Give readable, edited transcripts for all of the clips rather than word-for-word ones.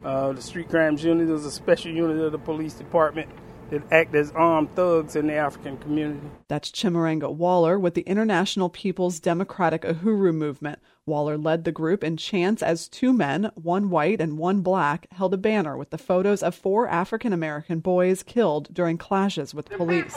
The street crimes unit is a special unit of the police department that act as armed thugs in the African community. That's Chimurenga Waller with the International People's Democratic Uhuru Movement. Waller led the group in chants as two men, one white and one black, held a banner with the photos of 4 African-American boys killed during clashes with police.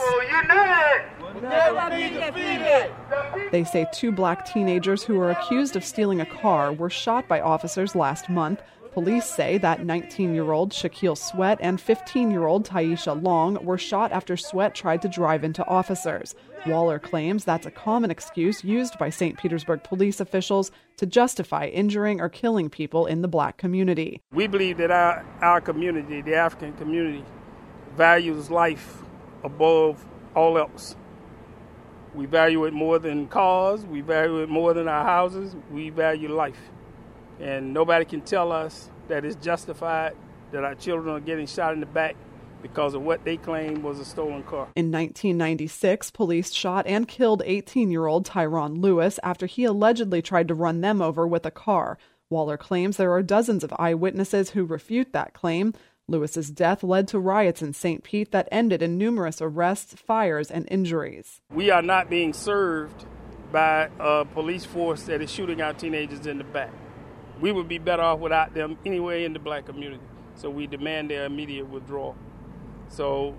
They say 2 black teenagers who were accused of stealing a car were shot by officers last month. Police say that 19-year-old Shaquille Sweat and 15-year-old Taisha Long were shot after Sweat tried to drive into officers. Waller claims that's a common excuse used by St. Petersburg police officials to justify injuring or killing people in the black community. We believe that our community, the African community, values life above all else. We value it more than cars. We value it more than our houses. We value life. And nobody can tell us that it's justified that our children are getting shot in the back because of what they claim was a stolen car. In 1996, police shot and killed 18-year-old Tyron Lewis after he allegedly tried to run them over with a car. Waller claims there are dozens of eyewitnesses who refute that claim. Lewis's death led to riots in St. Pete that ended in numerous arrests, fires, and injuries. We are not being served by a police force that is shooting our teenagers in the back. We would be better off without them anyway in the black community. So we demand their immediate withdrawal. So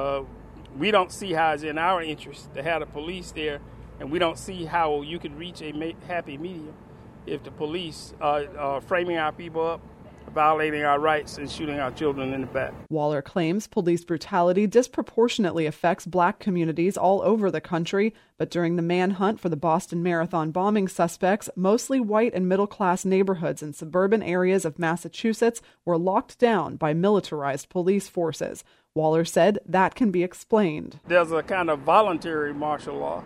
we don't see how it's in our interest to have the police there, and we don't see how you can reach a happy medium if the police are framing our people up, violating our rights, and shooting our children in the back. Waller claims police brutality disproportionately affects black communities all over the country, but during the manhunt for the Boston Marathon bombing suspects, mostly white and middle-class neighborhoods in suburban areas of Massachusetts were locked down by militarized police forces. Waller said that can be explained. There's a kind of voluntary martial law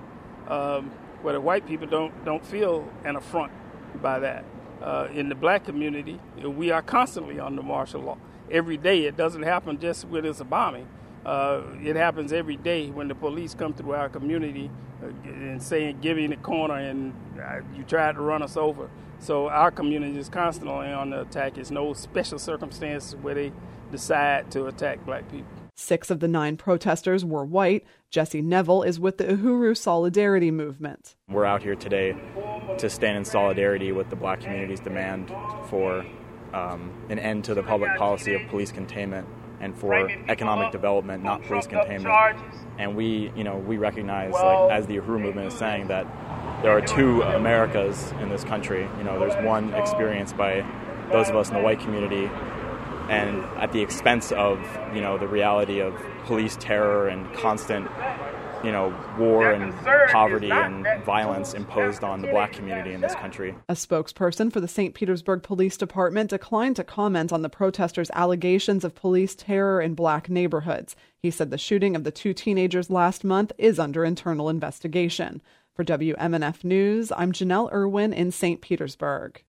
where the white people don't feel an affront by that. In the black community, we are constantly under martial law. Every day. It doesn't happen just when it's a bombing. It happens every day when the police come through our community and saying, give me the corner and you tried to run us over. So our community is constantly on the attack. It's no special circumstances where they decide to attack black people. 6 of the 9 protesters were white. Jesse Neville is with the Uhuru Solidarity Movement. We're out here today to stand in solidarity with the black community's demand for an end to the public policy of police containment and for economic development, not police containment. And we recognize, like, as the Uhuru movement is saying, that there are 2 Americas in this country. There's one experienced by those of us in the white community, and at the expense of, the reality of police terror and constant, war and poverty and violence imposed on the black community in this country. A spokesperson for the St. Petersburg Police Department declined to comment on the protesters' allegations of police terror in black neighborhoods. He said the shooting of the 2 teenagers last month is under internal investigation. For WMNF News, I'm Janelle Irwin in St. Petersburg.